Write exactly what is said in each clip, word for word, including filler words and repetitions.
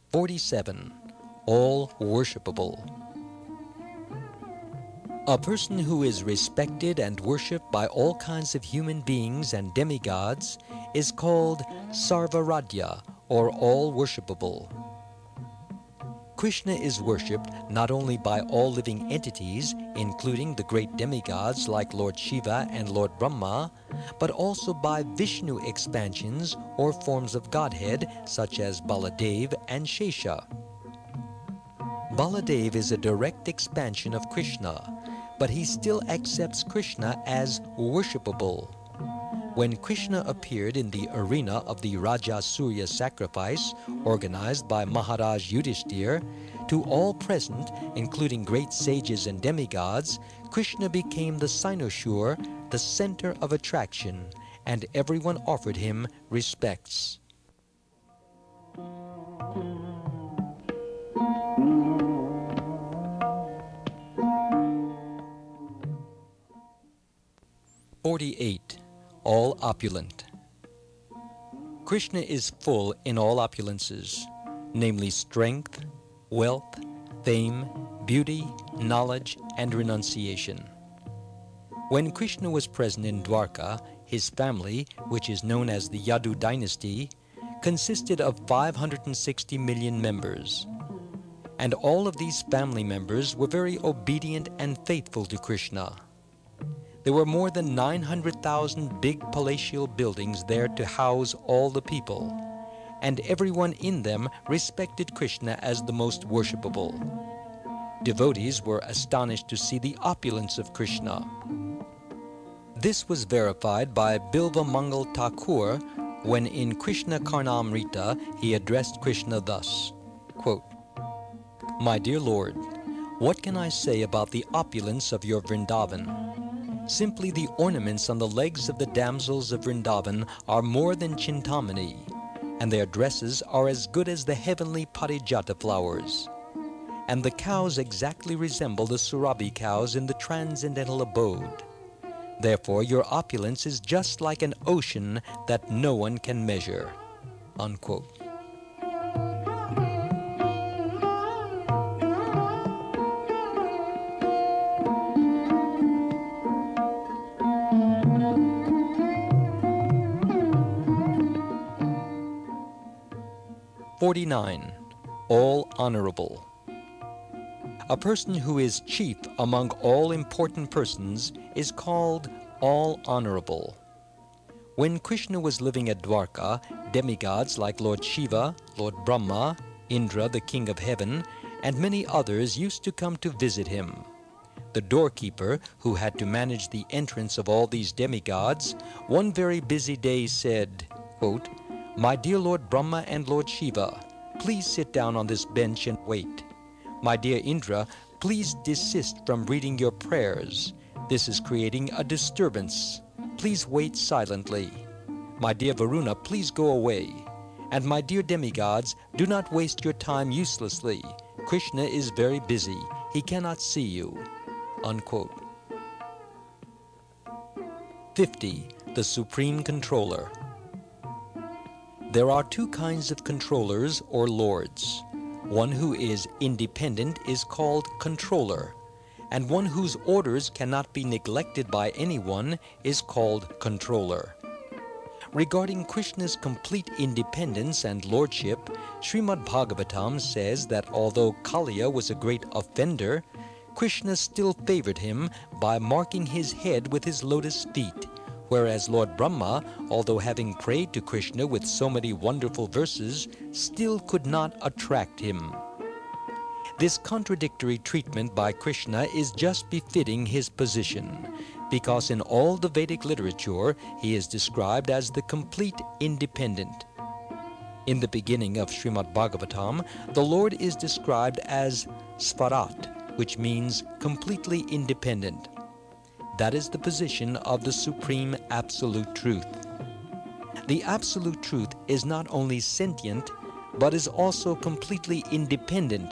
forty-seven. All worshipable. A person who is respected and worshipped by all kinds of human beings and demigods is called Sarvaradhya, or all worshipable. Krishna is worshipped not only by all living entities, including the great demigods like Lord Shiva and Lord Brahma, but also by Vishnu expansions or forms of Godhead such as Baladev and Shesha. Baladev is a direct expansion of Krishna, but he still accepts Krishna as worshipable. When Krishna appeared in the arena of the Rajasuya sacrifice organized by Maharaj Yudhishthir, to all present, including great sages and demigods, Krishna became the cynosure, the center of attraction, and everyone offered him respects. forty-eight. All opulent. Krishna is full in all opulences, namely strength, wealth, fame, beauty, knowledge, and renunciation. When Krishna was present in Dwarka, his family, which is known as the Yadu dynasty, consisted of five hundred sixty million members. And all of these family members were very obedient and faithful to Krishna. There were more than nine hundred thousand big palatial buildings there to house all the people, and everyone in them respected Krishna as the most worshipable. Devotees were astonished to see the opulence of Krishna. This was verified by Bilva Mangal Thakur when in Krishna Karnamrita he addressed Krishna thus, quote, "My dear Lord, what can I say about the opulence of your Vrindavan? Simply the ornaments on the legs of the damsels of Vrindavan are more than Chintamani, and their dresses are as good as the heavenly Parijata flowers. And the cows exactly resemble the Surabhi cows in the transcendental abode. Therefore your opulence is just like an ocean that no one can measure." Unquote. forty-nine. All honorable. A person who is chief among all important persons is called all honorable. When Krishna was living at Dwarka, demigods like Lord Shiva, Lord Brahma, Indra, the king of heaven, and many others used to come to visit him. The doorkeeper, who had to manage the entrance of all these demigods, one very busy day said, quote, "My dear Lord Brahma and Lord Shiva, please sit down on this bench and wait. My dear Indra, please desist from reading your prayers. This is creating a disturbance. Please wait silently. My dear Varuna, please go away. And my dear demigods, do not waste your time uselessly. Krishna is very busy. He cannot see you." Unquote. fifty. The Supreme Controller. There are two kinds of controllers or lords. One who is independent is called controller, and one whose orders cannot be neglected by anyone is called controller. Regarding Krishna's complete independence and lordship, Srimad Bhagavatam says that although Kaliya was a great offender, Krishna still favored him by marking his head with his lotus feet, whereas Lord Brahma, although having prayed to Krishna with so many wonderful verses, still could not attract him. This contradictory treatment by Krishna is just befitting his position, because in all the Vedic literature he is described as the complete independent. In the beginning of Srimad Bhagavatam, the Lord is described as Svarat, which means completely independent. That is the position of the Supreme Absolute Truth. The Absolute Truth is not only sentient, but is also completely independent.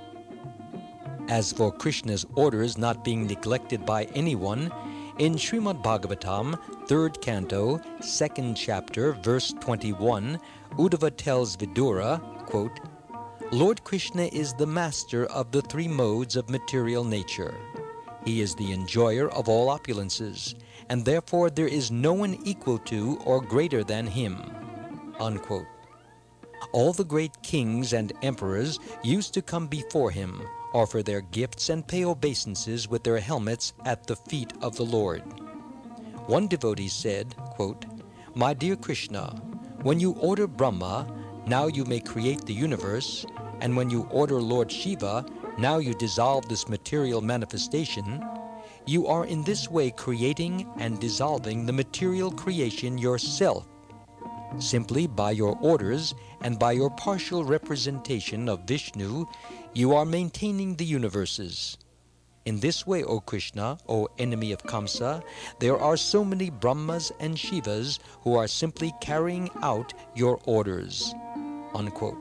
As for Krishna's orders not being neglected by anyone, in Srimad Bhagavatam, third canto, second chapter, verse twenty-one, Uddhava tells Vidura, quote, Lord Krishna is the master of the three modes of material nature. He is the enjoyer of all opulences, and therefore there is no one equal to or greater than him." Unquote. All the great kings and emperors used to come before him, offer their gifts, and pay obeisances with their helmets at the feet of the Lord. One devotee said, quote, "My dear Krishna, when you order Brahma, now you may create the universe, and when you order Lord Shiva, now you dissolve this material manifestation, you are in this way creating and dissolving the material creation yourself. Simply by your orders and by your partial representation of Vishnu, you are maintaining the universes. In this way, O Krishna, O enemy of Kamsa, there are so many Brahmas and Shivas who are simply carrying out your orders." Unquote.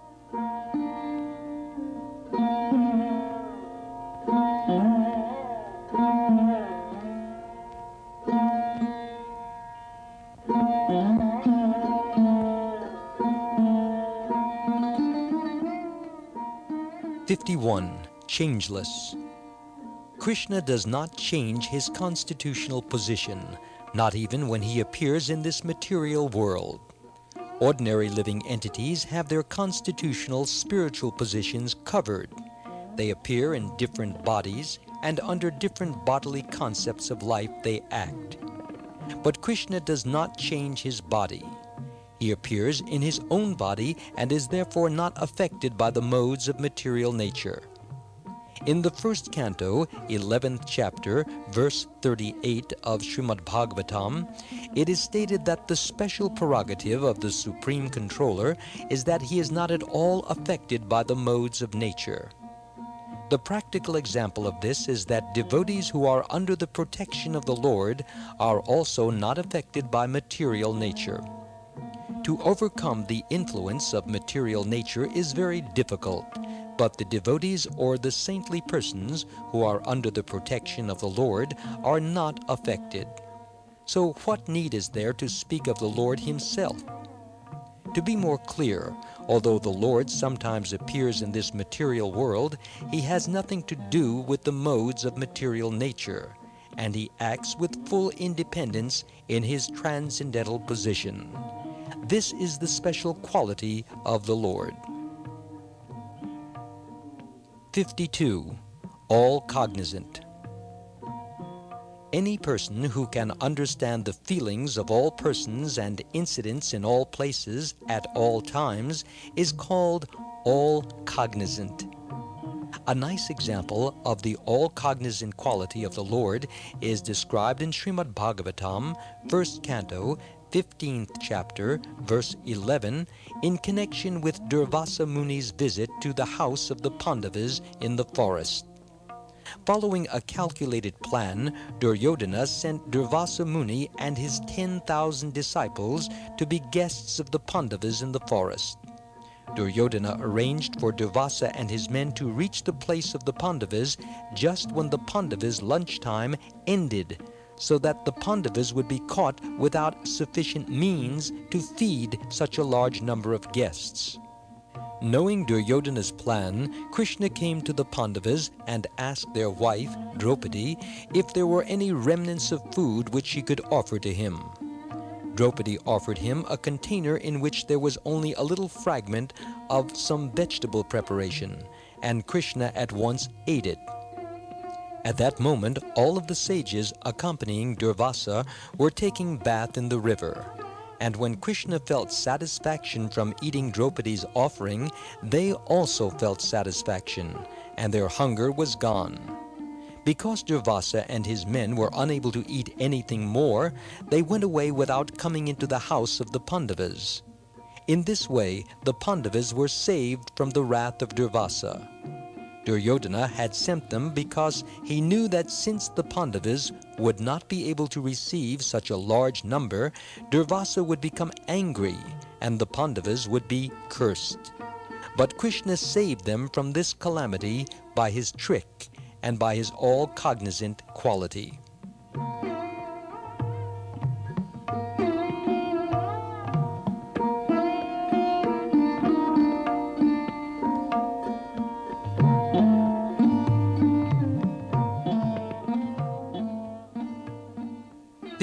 fifty-one. Changeless. Krishna does not change his constitutional position, not even when he appears in this material world. Ordinary living entities have their constitutional spiritual positions covered. They appear in different bodies, and under different bodily concepts of life they act. But Krishna does not change his body. He appears in his own body and is therefore not affected by the modes of material nature. In the first canto, eleventh chapter, verse thirty-eight of Srimad Bhagavatam, it is stated that the special prerogative of the Supreme Controller is that he is not at all affected by the modes of nature. The practical example of this is that devotees who are under the protection of the Lord are also not affected by material nature. To overcome the influence of material nature is very difficult, but the devotees or the saintly persons who are under the protection of the Lord are not affected. So what need is there to speak of the Lord himself? To be more clear, although the Lord sometimes appears in this material world, he has nothing to do with the modes of material nature, and he acts with full independence in his transcendental position. This is the special quality of the Lord. fifty-two. All cognizant. Any person who can understand the feelings of all persons and incidents in all places at all times is called all cognizant. A nice example of the all-cognizant quality of the Lord is described in Srimad Bhagavatam, first canto, fifteenth chapter, verse eleven, in connection with Durvasa Muni's visit to the house of the Pandavas in the forest. Following a calculated plan, Duryodhana sent Durvasa Muni and his ten thousand disciples to be guests of the Pandavas in the forest. Duryodhana arranged for Durvasa and his men to reach the place of the Pandavas just when the Pandavas' lunchtime ended, so that the Pandavas would be caught without sufficient means to feed such a large number of guests. Knowing Duryodhana's plan, Krishna came to the Pandavas and asked their wife, Draupadi, if there were any remnants of food which she could offer to him. Draupadi offered him a container in which there was only a little fragment of some vegetable preparation, and Krishna at once ate it. At that moment, all of the sages accompanying Durvasa were taking bath in the river. And when Krishna felt satisfaction from eating Draupadi's offering, they also felt satisfaction, and their hunger was gone. Because Durvasa and his men were unable to eat anything more, they went away without coming into the house of the Pandavas. In this way, the Pandavas were saved from the wrath of Durvasa. Duryodhana had sent them because he knew that since the Pandavas would not be able to receive such a large number, Durvasa would become angry and the Pandavas would be cursed. But Krishna saved them from this calamity by his trick and by his all-cognizant quality.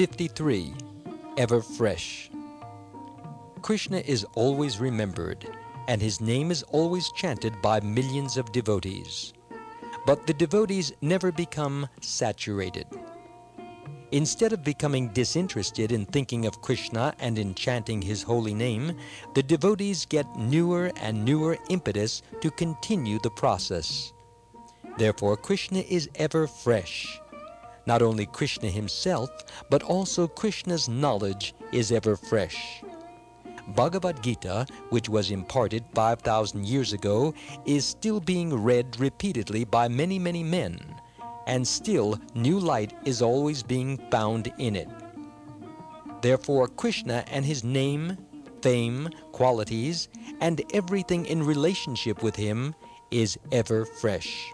fifty-three. Ever fresh. Krishna is always remembered, and his name is always chanted by millions of devotees. But the devotees never become saturated. Instead of becoming disinterested in thinking of Krishna and in chanting his holy name, the devotees get newer and newer impetus to continue the process. Therefore, Krishna is ever fresh. Not only Krishna himself, but also Krishna's knowledge is ever fresh. Bhagavad Gita, which was imparted five thousand years ago, is still being read repeatedly by many, many men, and still new light is always being found in it. Therefore, Krishna and his name, fame, qualities, and everything in relationship with him is ever fresh.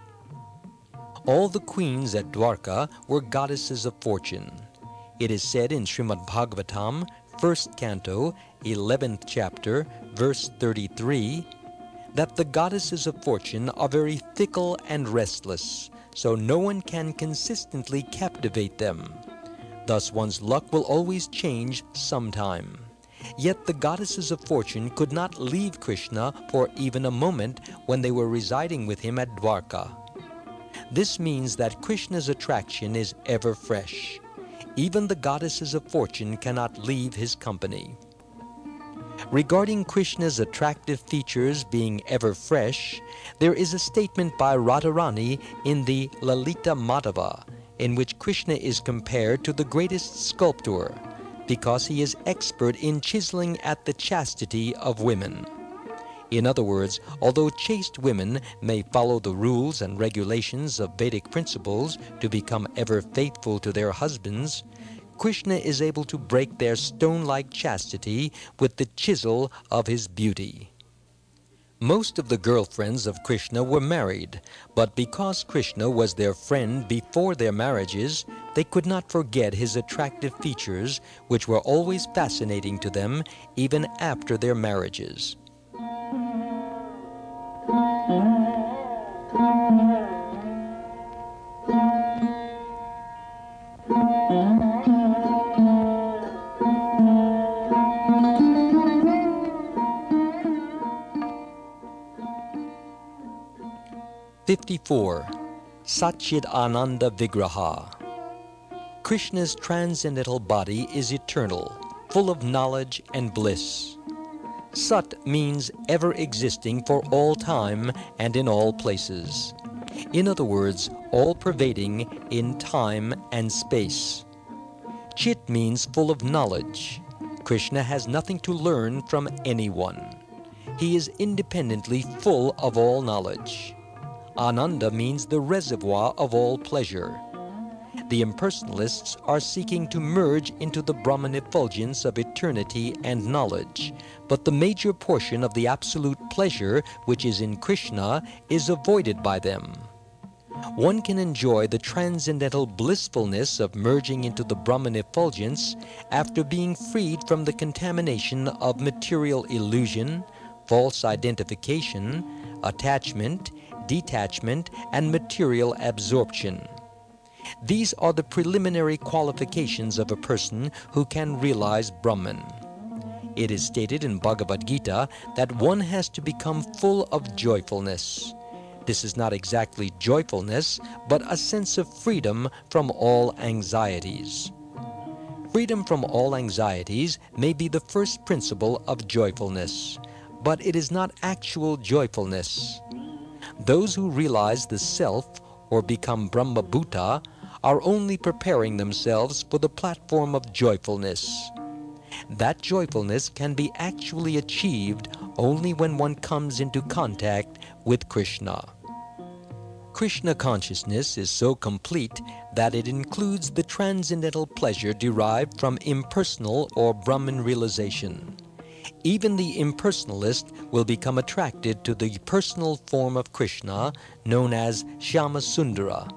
All the queens at Dwarka were goddesses of fortune. It is said in Srimad Bhagavatam, first canto, eleventh chapter, verse thirty-three, that the goddesses of fortune are very fickle and restless, so no one can consistently captivate them. Thus one's luck will always change sometime. Yet the goddesses of fortune could not leave Krishna for even a moment when they were residing with him at Dwarka. This means that Krishna's attraction is ever fresh. Even the goddesses of fortune cannot leave his company. Regarding Krishna's attractive features being ever fresh, there is a statement by Radharani in the Lalita Madhava, in which Krishna is compared to the greatest sculptor, because he is expert in chiseling at the chastity of women. In other words, although chaste women may follow the rules and regulations of Vedic principles to become ever faithful to their husbands, Krishna is able to break their stone-like chastity with the chisel of his beauty. Most of the girlfriends of Krishna were married, but because Krishna was their friend before their marriages, they could not forget his attractive features, which were always fascinating to them even after their marriages. fifty-four. Satchid Ananda Vigraha. Krishna's transcendental body is eternal, full of knowledge and bliss. Sat means ever existing for all time and in all places. In other words, all-pervading in time and space. Chit means full of knowledge. Krishna has nothing to learn from anyone. He is independently full of all knowledge. Ananda means the reservoir of all pleasure. The impersonalists are seeking to merge into the Brahman effulgence of eternity and knowledge, but the major portion of the absolute pleasure which is in Krishna is avoided by them. One can enjoy the transcendental blissfulness of merging into the Brahman effulgence after being freed from the contamination of material illusion, false identification, attachment, detachment, and material absorption. These are the preliminary qualifications of a person who can realize Brahman. It is stated in Bhagavad Gita that one has to become full of joyfulness. This is not exactly joyfulness, but a sense of freedom from all anxieties. Freedom from all anxieties may be the first principle of joyfulness, but it is not actual joyfulness. Those who realize the self or become Brahma Bhuta are only preparing themselves for the platform of joyfulness. That joyfulness can be actually achieved only when one comes into contact with Krishna. Krishna consciousness is so complete that it includes the transcendental pleasure derived from impersonal or Brahman realization. Even the impersonalist will become attracted to the personal form of Krishna, known as Shyama Sundara.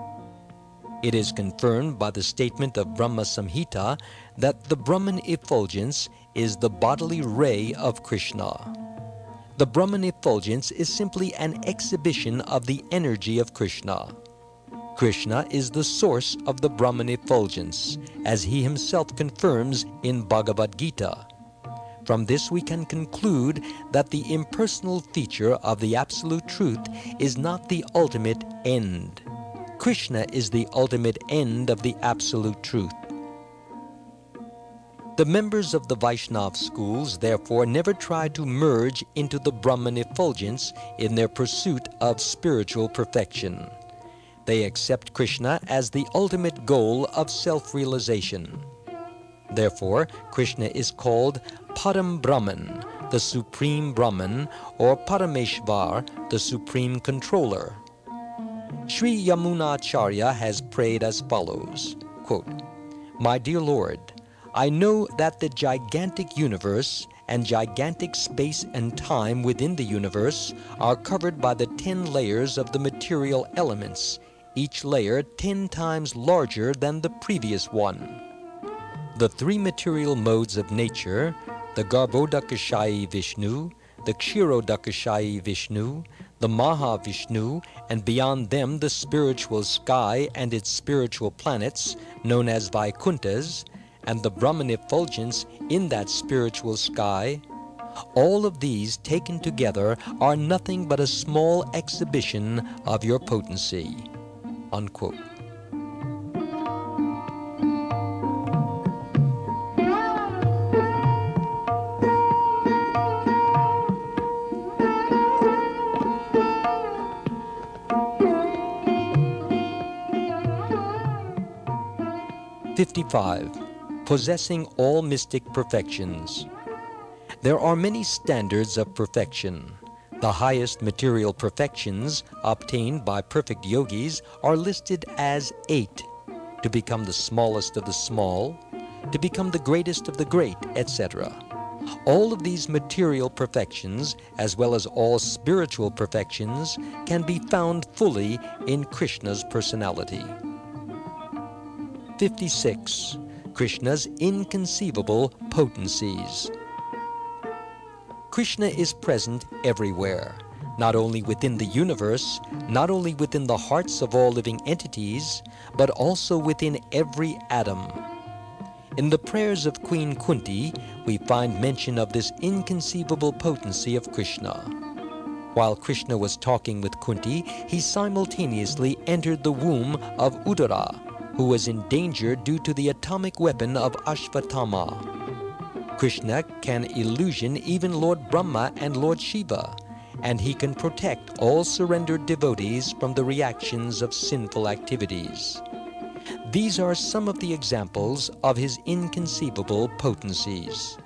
It is confirmed by the statement of Brahma Samhita that the Brahman effulgence is the bodily ray of Krishna. The Brahman effulgence is simply an exhibition of the energy of Krishna. Krishna is the source of the Brahman effulgence, as he himself confirms in Bhagavad Gita. From this we can conclude that the impersonal feature of the Absolute Truth is not the ultimate end. Krishna is the ultimate end of the Absolute Truth. The members of the Vaishnava schools therefore never try to merge into the Brahman effulgence in their pursuit of spiritual perfection. They accept Krishna as the ultimate goal of self-realization. Therefore, Krishna is called Param Brahman, the Supreme Brahman, or Parameshvar, the Supreme Controller. Sri Yamunacharya has prayed as follows, quote, "My dear Lord, I know that the gigantic universe and gigantic space and time within the universe are covered by the ten layers of the material elements, each layer ten times larger than the previous one. The three material modes of nature, the Garbhodakashayi Vishnu, the Kshirodakashayi Vishnu, the Mahavishnu, and beyond them the spiritual sky and its spiritual planets, known as Vaikunthas, and the Brahman effulgence in that spiritual sky, all of these taken together are nothing but a small exhibition of your potency." Unquote. fifty-five. Possessing all mystic perfections. There are many standards of perfection. The highest material perfections obtained by perfect yogis are listed as eight: to become the smallest of the small, to become the greatest of the great, et cetera. All of these material perfections, as well as all spiritual perfections, can be found fully in Krishna's personality. fifty-six. Krishna's inconceivable potencies. Krishna is present everywhere, not only within the universe, not only within the hearts of all living entities, but also within every atom. In the prayers of Queen Kunti, we find mention of this inconceivable potency of Krishna. While Krishna was talking with Kunti, he simultaneously entered the womb of Uttara, who was in danger due to the atomic weapon of Ashvatthama. Krishna can illusion even Lord Brahma and Lord Shiva, and he can protect all surrendered devotees from the reactions of sinful activities. These are some of the examples of his inconceivable potencies.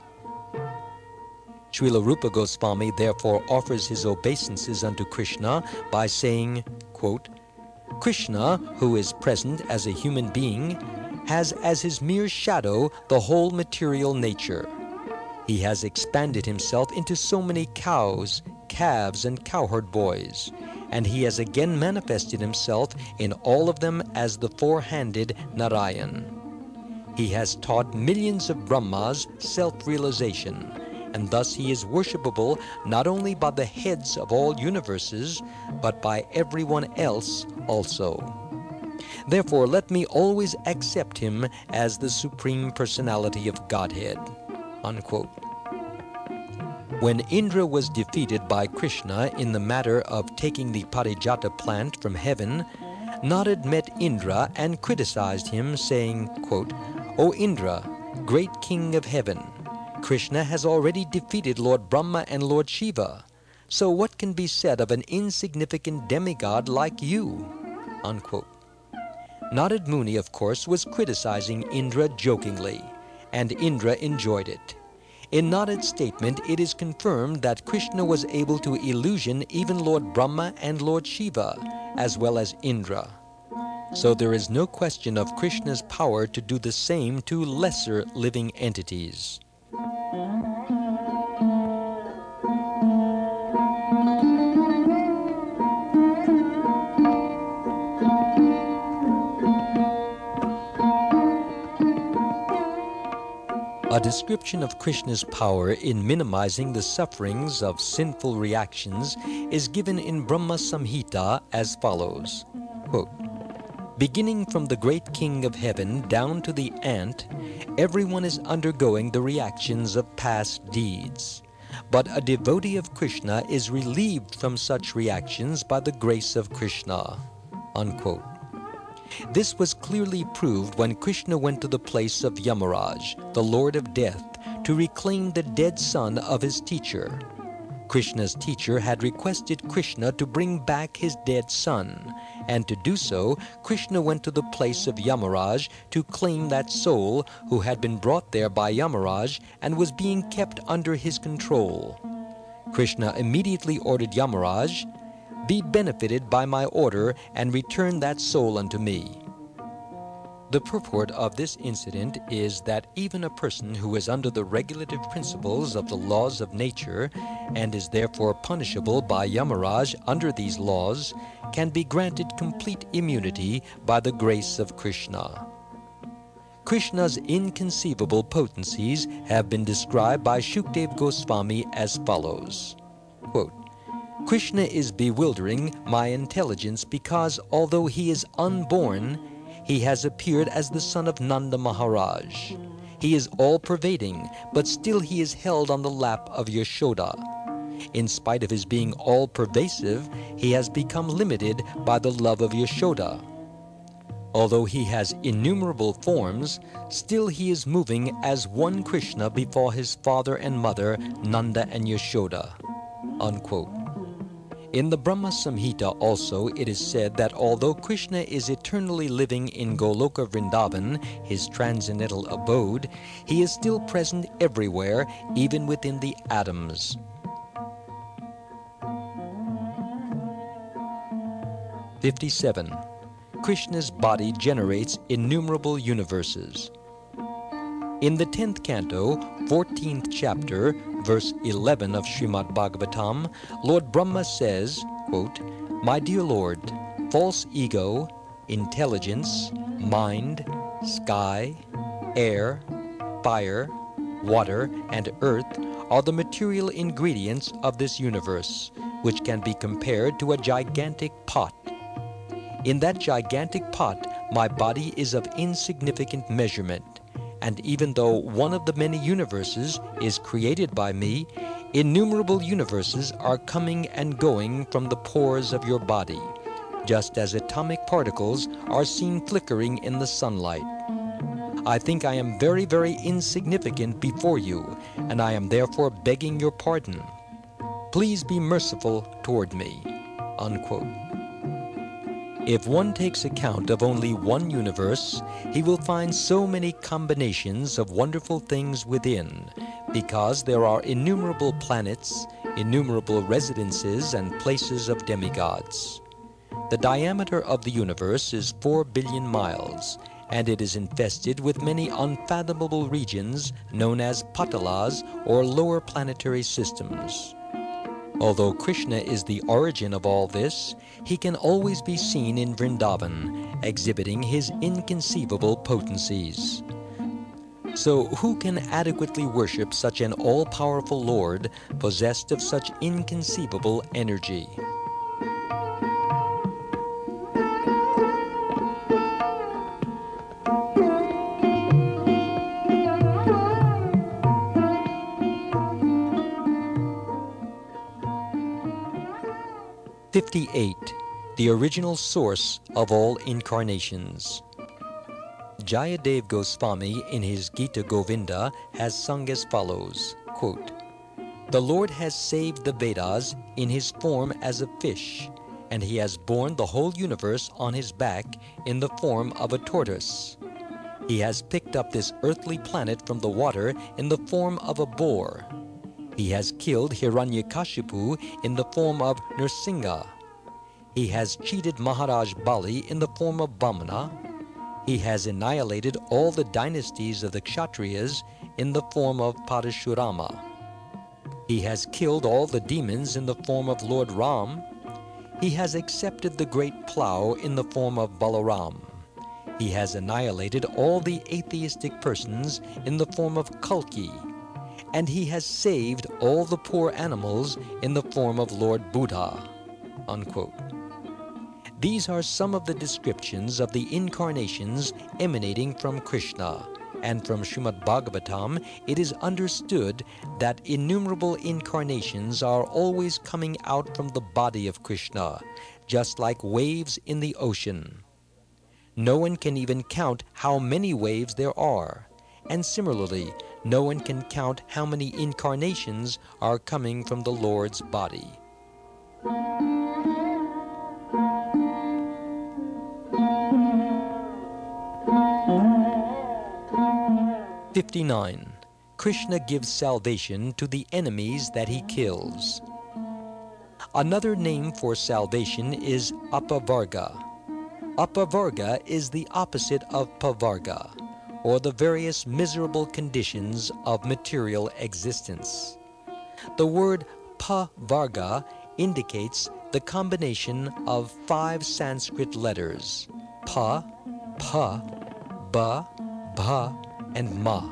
Srila Rupa Goswami therefore offers his obeisances unto Krishna by saying, quote, "Krishna, who is present as a human being, has as his mere shadow the whole material nature. He has expanded himself into so many cows, calves, and cowherd boys, and he has again manifested himself in all of them as the four-handed Narayan. He has taught millions of Brahmas self-realization, and thus he is worshipable not only by the heads of all universes, but by everyone else also. Therefore, let me always accept him as the Supreme Personality of Godhead." Unquote. When Indra was defeated by Krishna in the matter of taking the Parijata plant from heaven, Narad met Indra and criticized him, saying, quote, "O Indra, great king of heaven, Krishna has already defeated Lord Brahma and Lord Shiva, so what can be said of an insignificant demigod like you?" Unquote. Narad Muni, of course, was criticizing Indra jokingly, and Indra enjoyed it. In Narad's statement, it is confirmed that Krishna was able to illusion even Lord Brahma and Lord Shiva, as well as Indra. So there is no question of Krishna's power to do the same to lesser living entities. A description of Krishna's power in minimizing the sufferings of sinful reactions is given in Brahma Samhita as follows, quote, Beginning from the great king of heaven down to the ant, everyone is undergoing the reactions of past deeds. But a devotee of Krishna is relieved from such reactions by the grace of Krishna." Unquote. This was clearly proved when Krishna went to the place of Yamaraj, the Lord of Death, to reclaim the dead son of his teacher. Krishna's teacher had requested Krishna to bring back his dead son, and to do so, Krishna went to the place of Yamaraj to claim that soul who had been brought there by Yamaraj and was being kept under his control. Krishna immediately ordered Yamaraj, "Be benefited by my order and return that soul unto me." The purport of this incident is that even a person who is under the regulative principles of the laws of nature and is therefore punishable by Yamaraj under these laws can be granted complete immunity by the grace of Krishna. Krishna's inconceivable potencies have been described by Shukdev Goswami as follows, quote, "Krishna is bewildering my intelligence because although he is unborn, he has appeared as the son of Nanda Maharaj. He is all-pervading, but still he is held on the lap of Yashoda. In spite of his being all-pervasive, he has become limited by the love of Yashoda. Although he has innumerable forms, still he is moving as one Krishna before his father and mother, Nanda and Yashoda." Unquote. In the Brahma Samhita also it is said that although Krishna is eternally living in Goloka Vrindavan, his transcendental abode, he is still present everywhere, even within the atoms. fifty-seven. Krishna's body generates innumerable universes. In the tenth canto, fourteenth chapter, verse eleven of Srimad Bhagavatam, Lord Brahma says, quote, "My dear Lord, false ego, intelligence, mind, sky, air, fire, water, and earth are the material ingredients of this universe, which can be compared to a gigantic pot. In that gigantic pot, my body is of insignificant measurement. And even though one of the many universes is created by me, innumerable universes are coming and going from the pores of your body, just as atomic particles are seen flickering in the sunlight. I think I am very, very insignificant before you, and I am therefore begging your pardon. Please be merciful toward me." Unquote. If one takes account of only one universe, he will find so many combinations of wonderful things within, because there are innumerable planets, innumerable residences and places of demigods. The diameter of the universe is four billion miles, and it is infested with many unfathomable regions known as patalas or lower planetary systems. Although Krishna is the origin of all this, he can always be seen in Vrindavan, exhibiting his inconceivable potencies. So who can adequately worship such an all-powerful Lord, possessed of such inconceivable energy? fifty-eight. The original source of all incarnations. Jayadev Goswami in his Gita Govinda has sung as follows, quote, "The Lord has saved the Vedas in his form as a fish, and he has borne the whole universe on his back in the form of a tortoise. He has picked up this earthly planet from the water in the form of a boar. He has killed Hiranyakashipu in the form of Nrsimha. He has cheated Maharaj Bali in the form of Vamana. He has annihilated all the dynasties of the Kshatriyas in the form of Parashurama. He has killed all the demons in the form of Lord Ram. He has accepted the great plough in the form of Balaram. He has annihilated all the atheistic persons in the form of Kalki. And he has saved all the poor animals in the form of Lord Buddha." Unquote. These are some of the descriptions of the incarnations emanating from Krishna, and from Srimad Bhagavatam it is understood that innumerable incarnations are always coming out from the body of Krishna, just like waves in the ocean. No one can even count how many waves there are, and similarly, no one can count how many incarnations are coming from the Lord's body. fifty-nine. Krishna gives salvation to the enemies that he kills. Another name for salvation is apavarga. Apavarga is the opposite of pavarga, or the various miserable conditions of material existence. The word pavarga indicates the combination of five Sanskrit letters: pa, pa, ba, bha, and ma.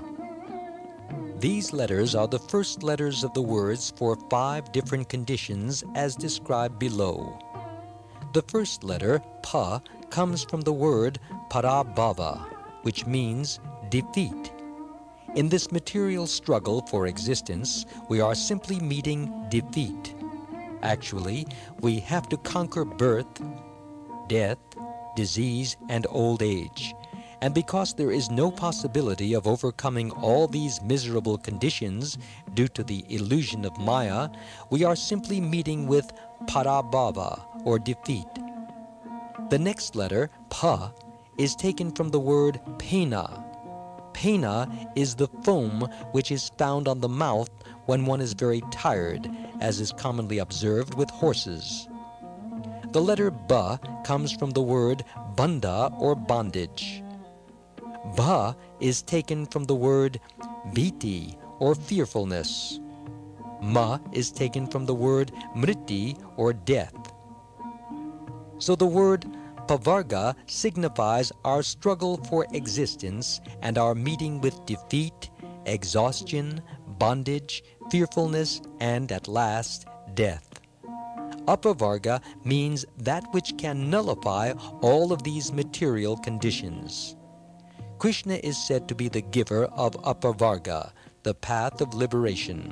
These letters are the first letters of the words for five different conditions as described below. The first letter, pa, comes from the word parabhava, which means defeat. In this material struggle for existence, we are simply meeting defeat. Actually, we have to conquer birth, death, disease, and old age. And because there is no possibility of overcoming all these miserable conditions due to the illusion of Maya, we are simply meeting with parabhava, or defeat. The next letter, pa, is taken from the word pena. Pena is the foam which is found on the mouth when one is very tired, as is commonly observed with horses. The letter ba comes from the word bandha, or bondage. Bha is taken from the word viti, or fearfulness. Ma is taken from the word mriti, or death. So the word pavarga signifies our struggle for existence and our meeting with defeat, exhaustion, bondage, fearfulness, and at last, death. Apavarga means that which can nullify all of these material conditions. Krishna is said to be the giver of apavarga, the path of liberation.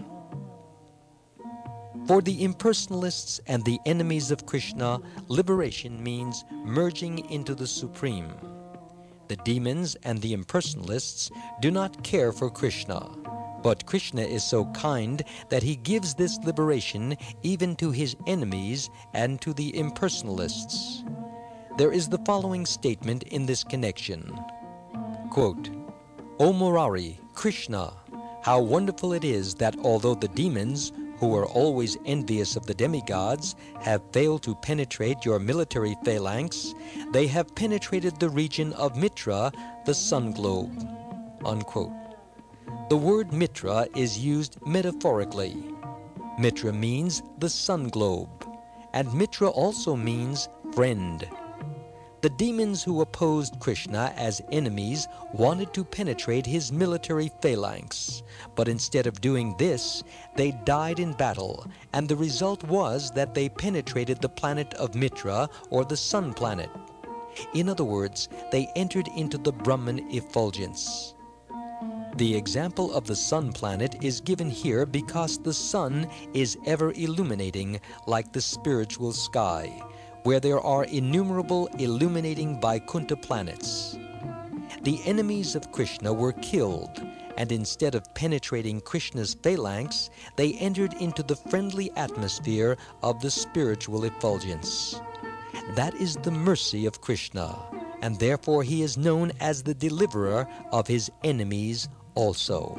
For the impersonalists and the enemies of Krishna, liberation means merging into the Supreme. The demons and the impersonalists do not care for Krishna, but Krishna is so kind that he gives this liberation even to his enemies and to the impersonalists. There is the following statement in this connection. Quote, O Murari, Krishna, how wonderful it is that although the demons, who are always envious of the demigods, have failed to penetrate your military phalanx, they have penetrated the region of Mitra, the sun globe. Unquote. The word Mitra is used metaphorically. Mitra means the sun globe, and Mitra also means friend. The demons who opposed Krishna as enemies wanted to penetrate his military phalanx, but instead of doing this, they died in battle, and the result was that they penetrated the planet of Mitra, or the sun planet. In other words, they entered into the Brahman effulgence. The example of the sun planet is given here because the sun is ever illuminating like the spiritual sky, where there are innumerable illuminating Vaikuntha planets. The enemies of Krishna were killed, and instead of penetrating Krishna's phalanx, they entered into the friendly atmosphere of the spiritual effulgence. That is the mercy of Krishna, and therefore he is known as the deliverer of his enemies also.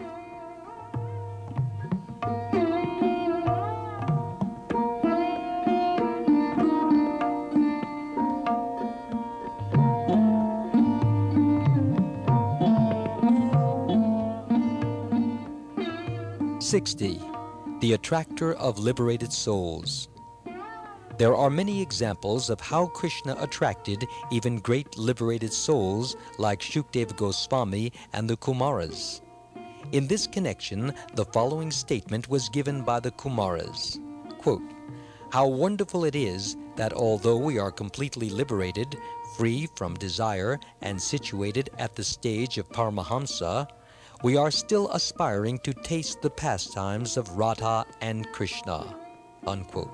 sixty. The attractor of liberated souls. There are many examples of how Krishna attracted even great liberated souls like Shukdev Goswami and the Kumaras. In this connection, the following statement was given by the Kumaras. Quote, how wonderful it is that although we are completely liberated, free from desire, and situated at the stage of Paramahamsa, we are still aspiring to taste the pastimes of Radha and Krishna." Unquote.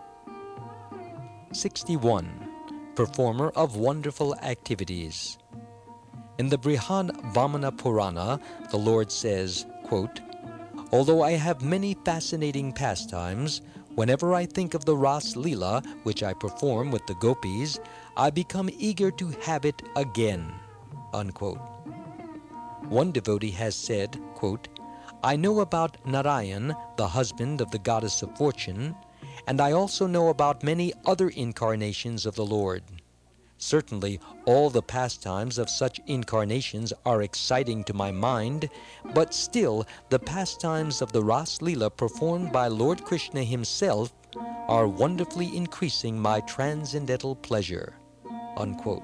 sixty-one. Performer of wonderful activities. In the Brihad Vamana Purana, the Lord says, quote, "Although I have many fascinating pastimes, whenever I think of the Ras Leela, which I perform with the gopis, I become eager to have it again." Unquote. One devotee has said, quote, "I know about Narayan, the husband of the goddess of fortune, and I also know about many other incarnations of the Lord. Certainly, all the pastimes of such incarnations are exciting to my mind, but still the pastimes of the Ras Leela performed by Lord Krishna himself are wonderfully increasing my transcendental pleasure." Unquote.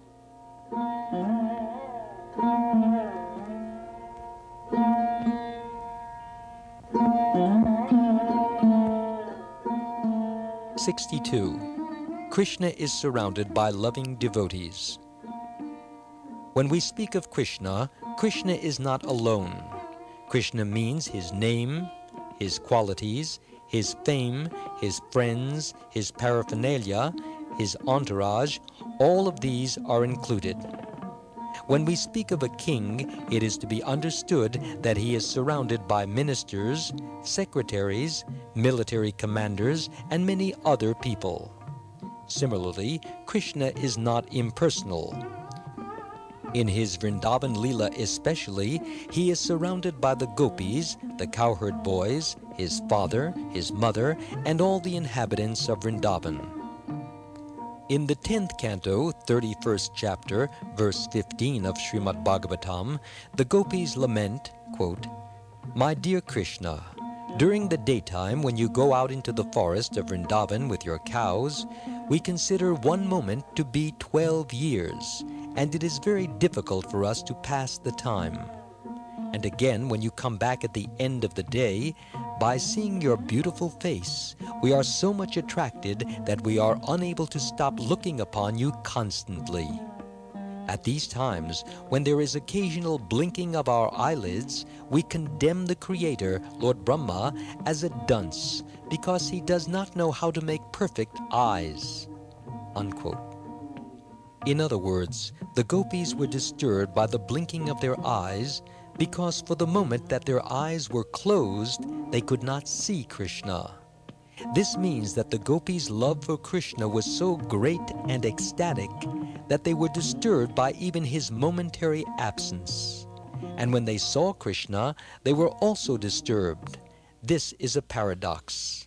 sixty-two. Krishna is surrounded by loving devotees. When we speak of Krishna, Krishna is not alone. Krishna means his name, his qualities, his fame, his friends, his paraphernalia, his entourage. All of these are included. When we speak of a king, it is to be understood that he is surrounded by ministers, secretaries, military commanders, and many other people. Similarly, Krishna is not impersonal. In his Vrindavan Leela especially, he is surrounded by the gopis, the cowherd boys, his father, his mother, and all the inhabitants of Vrindavan. In the tenth canto, thirty-first chapter, verse fifteen of Srimad Bhagavatam, the gopis lament, quote, "My dear Krishna, during the daytime when you go out into the forest of Vrindavan with your cows, we consider one moment to be twelve years, and it is very difficult for us to pass the time. And again, when you come back at the end of the day, by seeing your beautiful face, we are so much attracted that we are unable to stop looking upon you constantly. At these times, when there is occasional blinking of our eyelids, we condemn the Creator, Lord Brahma, as a dunce, because he does not know how to make perfect eyes." Unquote. In other words, the gopis were disturbed by the blinking of their eyes because for the moment that their eyes were closed, they could not see Krishna. This means that the gopis' love for Krishna was so great and ecstatic that they were disturbed by even his momentary absence. And when they saw Krishna, they were also disturbed. This is a paradox.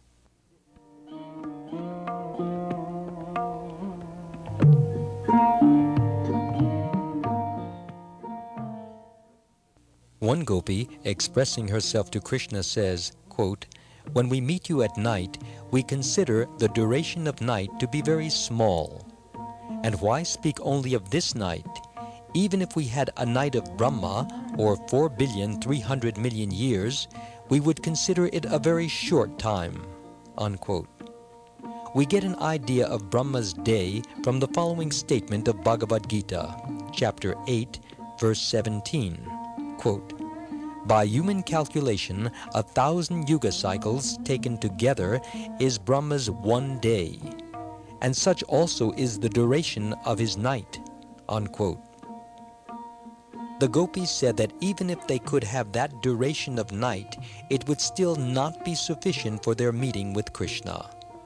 One gopi, expressing herself to Krishna, says, quote, "When we meet you at night, we consider the duration of night to be very small. And why speak only of this night? Even if we had a night of Brahma, or four billion three hundred million years, we would consider it a very short time." Unquote. We get an idea of Brahma's day from the following statement of Bhagavad Gita, chapter eight, verse seventeen. Quote, "By human calculation, a thousand yuga cycles taken together is Brahma's one day, and such also is the duration of his night." Unquote. The gopis said that even if they could have that duration of night, it would still not be sufficient for their meeting with Krishna.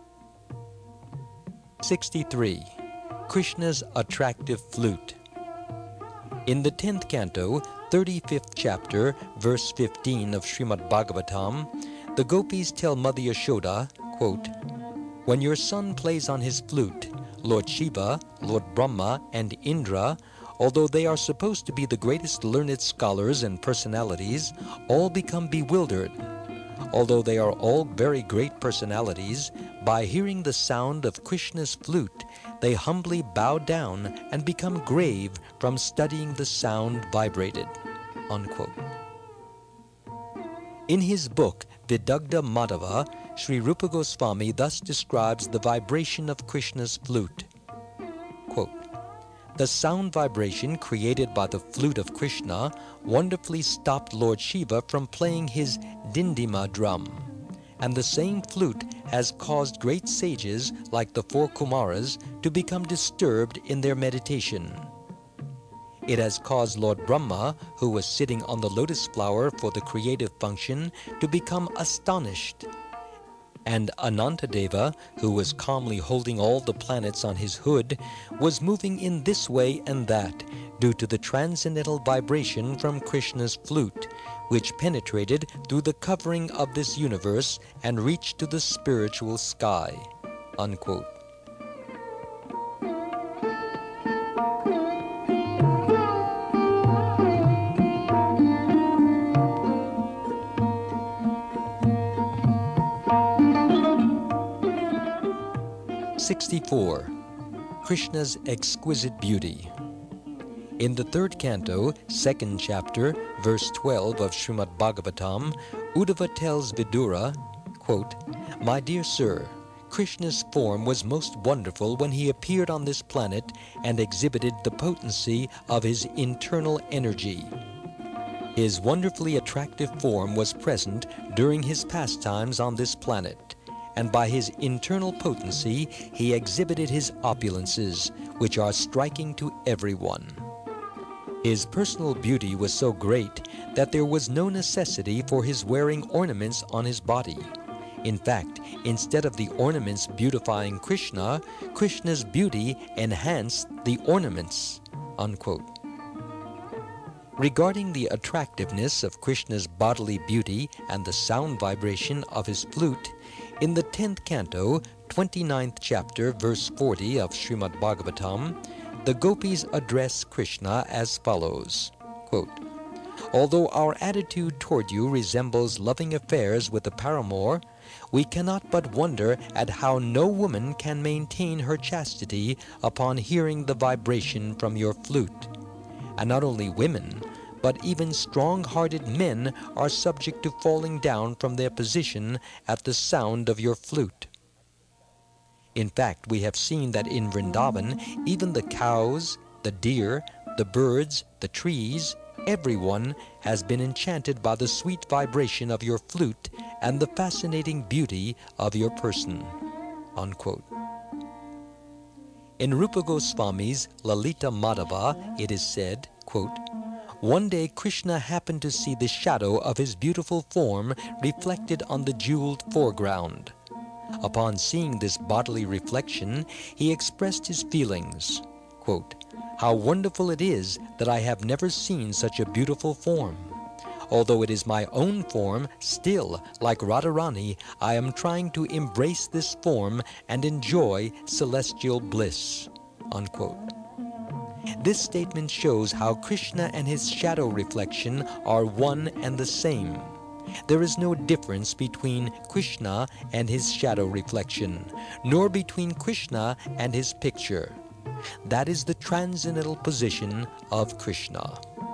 sixty-three. Krishna's attractive flute. In the tenth canto, thirty-fifth chapter, verse fifteen of Srimad Bhagavatam, the gopis tell Mother Yashoda, quote, "When your son plays on his flute, Lord Shiva, Lord Brahma, and Indra, although they are supposed to be the greatest learned scholars and personalities, all become bewildered. Although they are all very great personalities, by hearing the sound of Krishna's flute, they humbly bow down and become grave from studying the sound vibrated." Unquote. In his book, Vidagdha Madhava, Sri Rupa Goswami thus describes the vibration of Krishna's flute. Quote, "The sound vibration created by the flute of Krishna wonderfully stopped Lord Shiva from playing his Dindima drum, and the same flute has caused great sages like the four Kumaras to become disturbed in their meditation. It has caused Lord Brahma, who was sitting on the lotus flower for the creative function, to become astonished. And Anantadeva, who was calmly holding all the planets on his hood, was moving in this way and that due to the transcendental vibration from Krishna's flute, which penetrated through the covering of this universe and reached to the spiritual sky." Unquote. sixty-four. Krishna's exquisite beauty. In the third canto, second chapter, verse twelve of Srimad Bhagavatam, Uddhava tells Vidura, quote, "My dear sir, Krishna's form was most wonderful when he appeared on this planet and exhibited the potency of his internal energy. His wonderfully attractive form was present during his pastimes on this planet, and by his internal potency he exhibited his opulences, which are striking to everyone. His personal beauty was so great that there was no necessity for his wearing ornaments on his body. In fact, instead of the ornaments beautifying Krishna, Krishna's beauty enhanced the ornaments." Unquote. Regarding the attractiveness of Krishna's bodily beauty and the sound vibration of his flute, in the tenth canto, twenty-ninth chapter, verse forty of Srimad Bhagavatam, the gopis address Krishna as follows, quote, "Although our attitude toward you resembles loving affairs with a paramour, we cannot but wonder at how no woman can maintain her chastity upon hearing the vibration from your flute. And not only women, but even strong-hearted men are subject to falling down from their position at the sound of your flute. In fact, we have seen that in Vrindavan, even the cows, the deer, the birds, the trees, everyone has been enchanted by the sweet vibration of your flute and the fascinating beauty of your person." Unquote. In Rupa Goswami's Lalita Madhava, it is said, quote, "One day Krishna happened to see the shadow of his beautiful form reflected on the jeweled foreground. Upon seeing this bodily reflection, he expressed his feelings, quote, 'How wonderful it is that I have never seen such a beautiful form. Although it is my own form, still, like Radharani, I am trying to embrace this form and enjoy celestial bliss.'" Unquote. This statement shows how Krishna and his shadow reflection are one and the same. There is no difference between Krishna and his shadow reflection, nor between Krishna and his picture. That is the transcendental position of Krishna.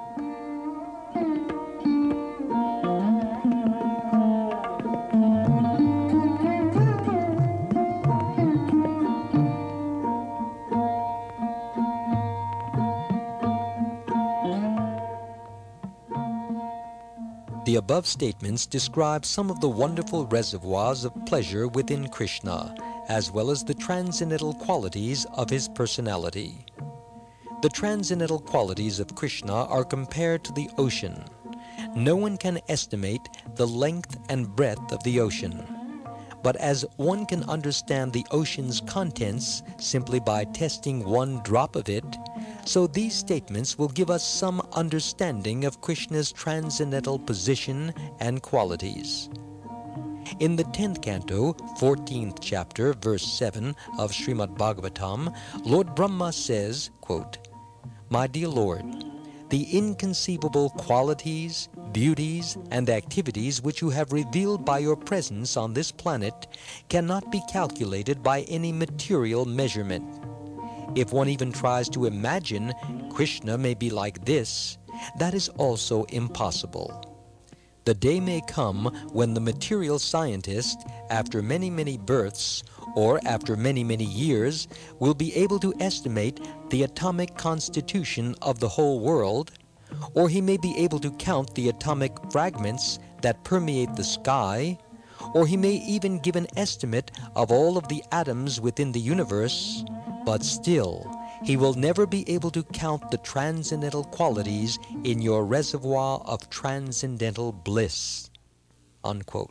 The above statements describe some of the wonderful reservoirs of pleasure within Krishna, as well as the transcendental qualities of his personality. The transcendental qualities of Krishna are compared to the ocean. No one can estimate the length and breadth of the ocean. But as one can understand the ocean's contents simply by testing one drop of it, so these statements will give us some understanding of Krishna's transcendental position and qualities. In the tenth canto, fourteenth chapter, verse seven of Srimad Bhagavatam, Lord Brahma says, quote, "My dear Lord, the inconceivable qualities, beauties, and activities which you have revealed by your presence on this planet cannot be calculated by any material measurement. If one even tries to imagine Krishna may be like this, that is also impossible. The day may come when the material scientist, after many, many births, or after many, many years, will be able to estimate the atomic constitution of the whole world, or he may be able to count the atomic fragments that permeate the sky, or he may even give an estimate of all of the atoms within the universe, but still, he will never be able to count the transcendental qualities in your reservoir of transcendental bliss." Unquote.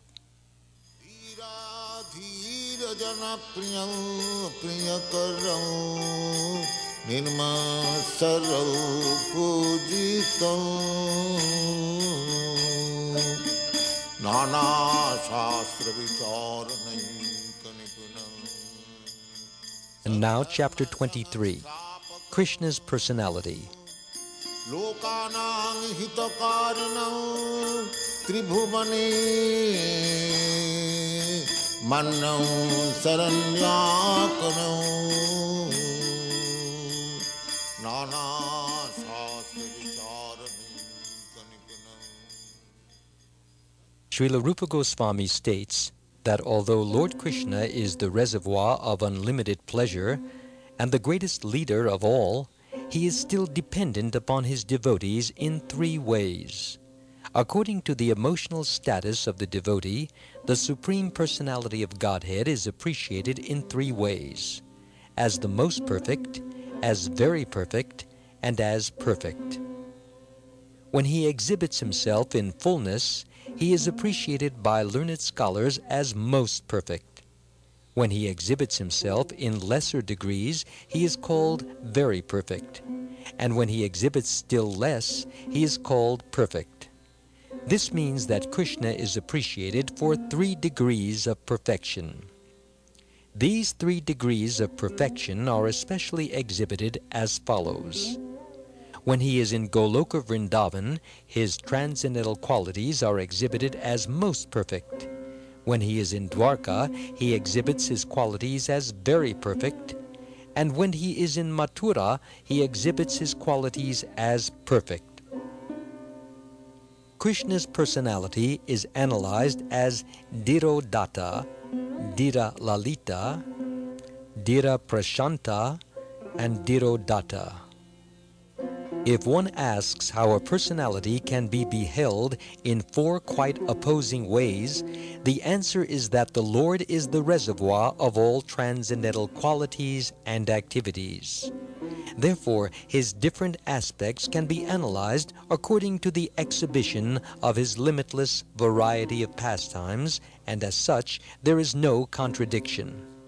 And now chapter twenty-three, Krishna's personality. Lokanang hitakarinang tribhuvane mannam saranyakanam nana shastra vicharani kanikanam. Srila Rupa Goswami states that although Lord Krishna is the reservoir of unlimited pleasure and the greatest leader of all, he is still dependent upon his devotees in three ways. According to the emotional status of the devotee, the Supreme Personality of Godhead is appreciated in three ways: as the most perfect, as very perfect, and as perfect. When he exhibits himself in fullness, he is appreciated by learned scholars as most perfect. When he exhibits himself in lesser degrees, he is called very perfect. And when he exhibits still less, he is called perfect. This means that Krishna is appreciated for three degrees of perfection. These three degrees of perfection are especially exhibited as follows. When he is in Goloka Vrindavan, his transcendental qualities are exhibited as most perfect. When he is in Dwarka, he exhibits his qualities as very perfect. And when he is in Mathura, he exhibits his qualities as perfect. Krishna's personality is analyzed as Dhirodatta, Dhira Lalita, Dhira Prashanta, and Dhirodatta. If one asks how a personality can be beheld in four quite opposing ways, the answer is that the Lord is the reservoir of all transcendental qualities and activities. Therefore, his different aspects can be analyzed according to the exhibition of his limitless variety of pastimes, and as such, there is no contradiction.